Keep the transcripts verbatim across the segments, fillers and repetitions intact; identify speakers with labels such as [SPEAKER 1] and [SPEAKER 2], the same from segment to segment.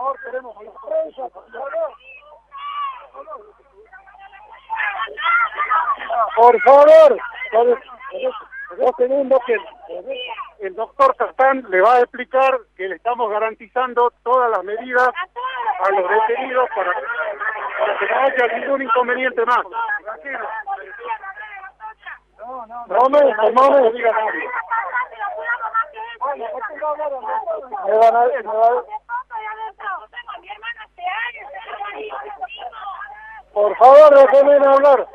[SPEAKER 1] favor, queremos la prensa, por favor. Por favor, dos segundos que el doctor Castán le va a explicar que le estamos garantizando todas las medidas a los detenidos para, para que no haya ningún inconveniente más. No, no, no me, no me diga nadie. Me van a, me van a... Por favor, déjenme hablar.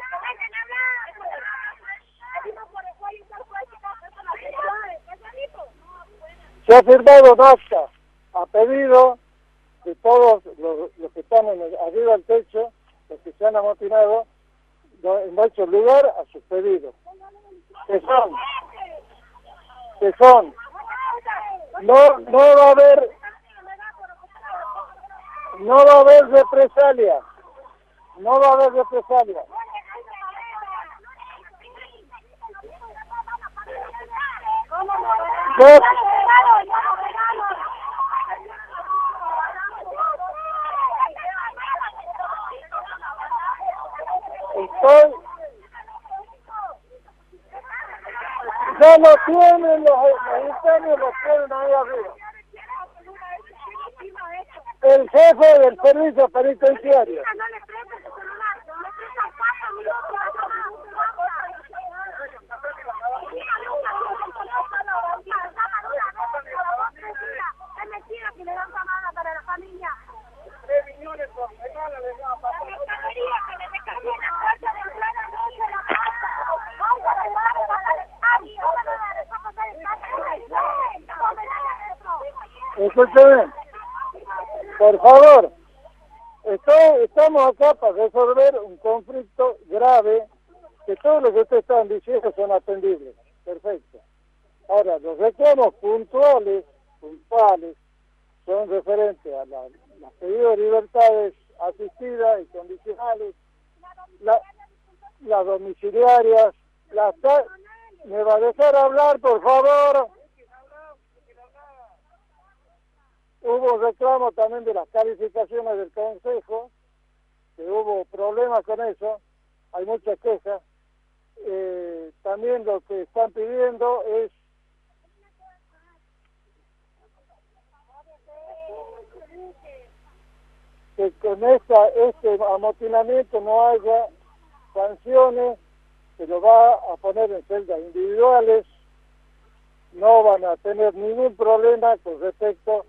[SPEAKER 1] Se ha firmado un acta a pedido de todos los, los que están en el, arriba del techo, los que se han amotinado, no, no hecho lugar a sus pedidos. Que son, que son, no, no va a haber, no va a haber represalia, no va a haber represalia. Dos, estoy, ya lo tienen los mexicanos, lo tienen ahí arriba. El jefe del servicio penitenciario. Escúcheme, por favor, estoy, estamos acá para resolver un conflicto grave, que todo lo que ustedes están diciendo son atendibles, perfecto. Ahora, los reclamos puntuales, puntuales, son referentes a la, las pedidos de libertades asistidas y condicionales, la, las domiciliarias, las... ¿Me va a dejar hablar, por favor? Hubo reclamo también de las calificaciones del Consejo, que hubo problemas con eso, hay muchas quejas. Eh, también lo que están pidiendo es que con esta, este amotinamiento no haya sanciones, se lo va a poner en celdas individuales, no van a tener ningún problema con respecto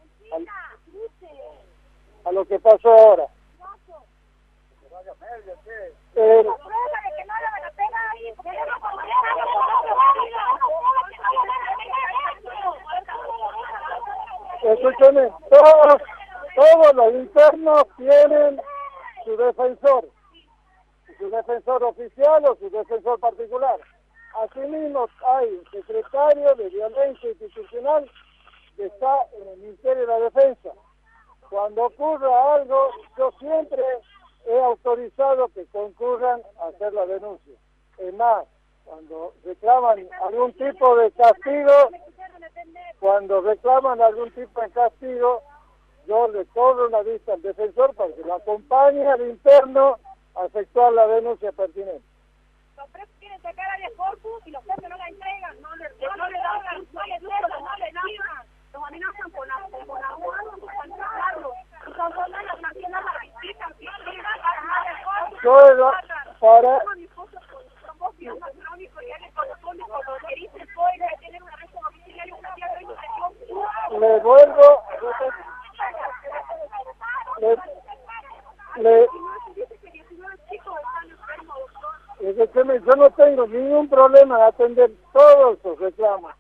[SPEAKER 1] a, a lo que pasó ahora. Eh, escúchame, todos, todos los internos tienen su defensor, su defensor oficial o su defensor particular. Asimismo, hay un secretario de Violencia Institucional que está en el Ministerio de la Defensa. Cuando ocurra algo, yo siempre he autorizado que concurran a hacer la denuncia. Es más, cuando reclaman algún tipo de castigo, cuando reclaman algún tipo de castigo, yo le cobro una vista al defensor para que lo acompañe al interno a efectuar la denuncia pertinente.
[SPEAKER 2] Los presos quieren sacar a de corpus y los presos no la entregan, no le, no le dan, no le dan, no le dan, los amenazan con la con la con cancelarlo, y con todas las naciones la visitan,
[SPEAKER 1] yo era para le vuelvo le, le yo no tengo ningún problema en atender todos esos reclamos.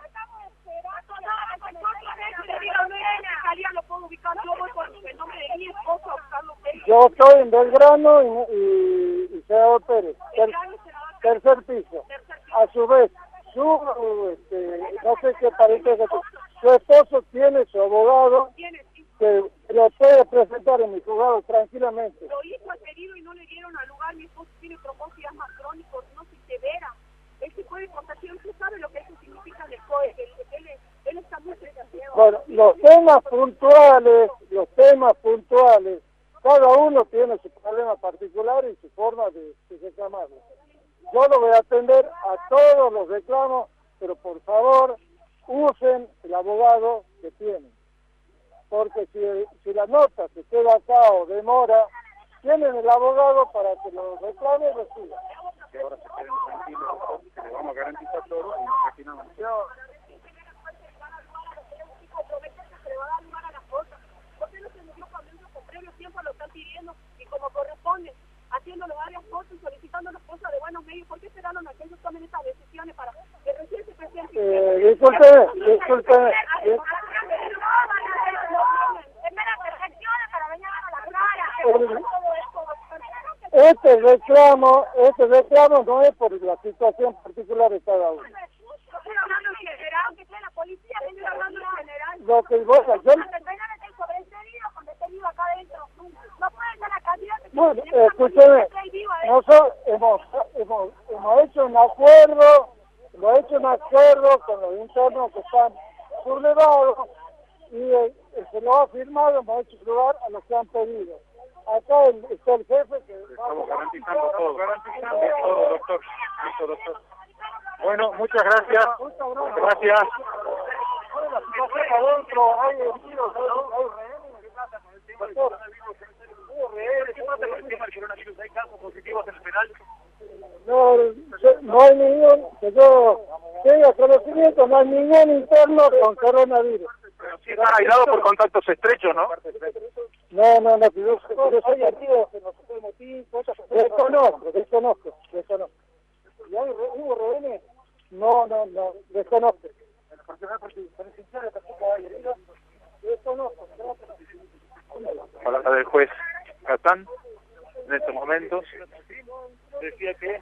[SPEAKER 1] Yo estoy en Belgrano y, y, y Senador Pérez, ter, tercer piso. A su vez, su, este, no sé qué parece que su esposo tiene su abogado que lo puede presentar en mi juzgado tranquilamente.
[SPEAKER 2] Lo hizo al pedido y no le dieron al lugar. Mi esposo tiene trombosis asma crónico, no se severa. Él se puede contagiar. ¿Usted sabe lo que eso significa del C O E? Él, él, él está muy sensible.
[SPEAKER 1] Bueno, los temas puntuales los temas puntuales. Cada uno tiene su problema particular y su forma de, de reclamarlo. Yo lo voy a atender a todos los reclamos, pero por favor, usen el abogado que tienen. Porque si, si la nota se queda acá o demora, tienen el abogado para que lo reclame y lo siga.
[SPEAKER 3] Que ahora se queden tranquilos, que le vamos a garantizar todo y imaginamos.
[SPEAKER 1] Yo,
[SPEAKER 2] haciéndole varias fotos y solicitando las cosas de buenos medios. ¿Por qué esperaron a que ellos tomen estas decisiones para que recién se presente?
[SPEAKER 1] Eh, disculpe, disculpe. Este reclamo, este reclamo no es por la situación particular de cada uno. Lo que vos, yo, bueno, escúcheme, nosotros hemos, hemos, hemos hecho un acuerdo, hemos hecho un acuerdo con los internos que están sublevados y eh, se lo ha firmado, hemos hecho lugar a los que han pedido. Acá el, está el jefe que...
[SPEAKER 3] Estamos garantizando todo, garantizando todo, doctor. Listo, doctor. Bueno, muchas gracias. Gracias.
[SPEAKER 1] La situación adentro, hay heridos, hay rehenes. Doctor,
[SPEAKER 3] ¿Qué pasa con el tema del coronavirus? ¿Hay casos positivos en el penal?
[SPEAKER 1] no, no hay ningún, que yo tenga conocimiento, no hay ningún interno con coronavirus.
[SPEAKER 3] Pero sí están aislados por contactos estrechos, ¿no?
[SPEAKER 1] No, no, no, yo, yo soy activo, desconozco, desconozco, desconozco. ¿Y hay, hubo rehenes? No, no, no, desconozco. Desconozco.
[SPEAKER 3] Palabra del juez Catán, en estos momentos, decía que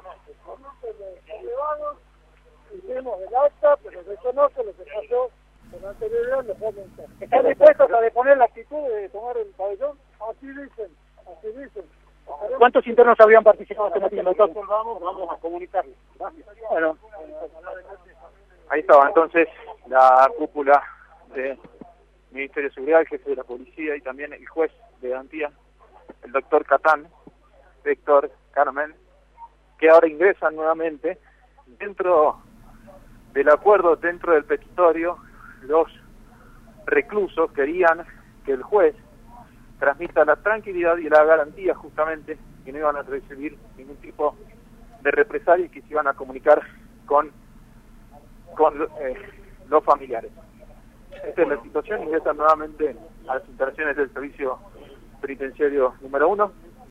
[SPEAKER 1] hicimos el acta, pero desconozco lo que pasó con anterioridad. ¿Están dispuestos a deponer la actitud de tomar el pabellón? Así dicen, así dicen.
[SPEAKER 4] ¿Cuántos internos habrían participado en este momento?
[SPEAKER 1] Vamos, vamos a comunicarles.
[SPEAKER 4] Bueno,
[SPEAKER 3] ahí estaba entonces la cúpula del Ministerio de Seguridad, el jefe de la policía y también el juez de garantía, el doctor Catán, Héctor Carmen, que ahora ingresan nuevamente dentro del acuerdo, dentro del petitorio. Los reclusos querían que el juez transmita la tranquilidad y la garantía justamente que no iban a recibir ningún tipo de represalia y que se iban a comunicar con, con eh, los familiares. Esta es la situación, ingresan nuevamente a las instalaciones del servicio penitenciario número uno.